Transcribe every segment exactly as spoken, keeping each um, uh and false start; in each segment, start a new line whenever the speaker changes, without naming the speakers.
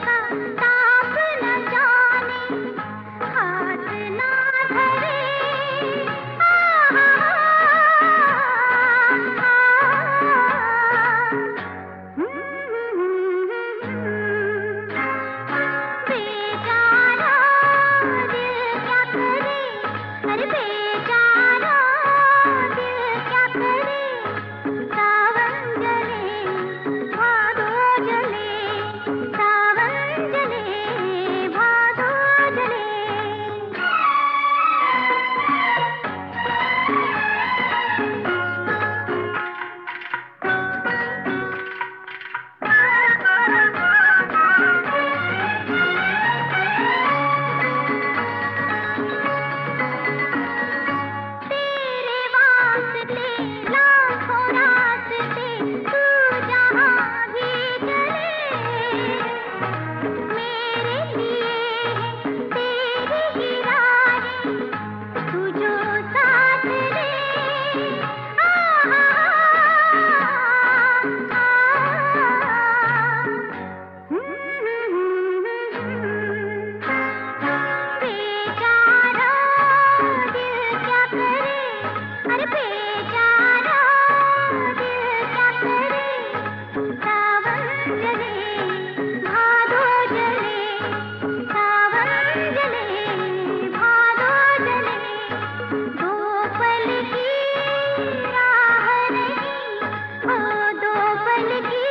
का ताप न जाने, हाथ ना धरे। आ, आ, बेचारा दिल क्या करे, अरे बेचारा दिल क्या करे। सावन जले भादो जले, सावन जले भादो जले। तेरे वास्ते लाखों रास्ते, तू जहाँ भी चले, मेरे लिए है तेरी ही राहें, तू जो साथ दे। आ, आ, आ, बेचारा दिल क्या करे, अरे बेचारा दिल क्या करे। सावन जले भादो जले, सावन जले भादो जले। दो पल की राह नहीं, ओ दो पल की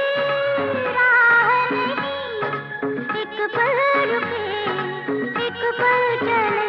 राह नहीं, एक पल रुके एक पल चले।